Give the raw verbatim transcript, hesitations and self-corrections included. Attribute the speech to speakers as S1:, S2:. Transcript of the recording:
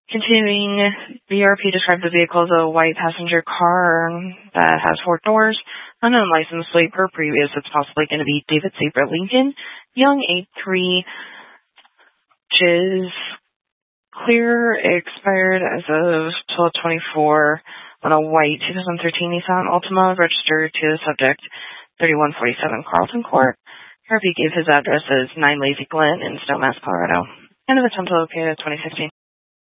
S1: Continuing, B R P described the vehicle as a white passenger car that has four doors, unknown license plate per previous. It's possibly going to be David Sabre Lincoln, Young eight three, which is clear, expired as of twelve twenty-four on a white two thousand thirteen Nissan Altima, registered to the subject thirty-one forty-seven Carlton Court. B R P gave his address as nine Lazy Glen in Snowmass, Colorado. End of attempt to locate at twenty sixteen.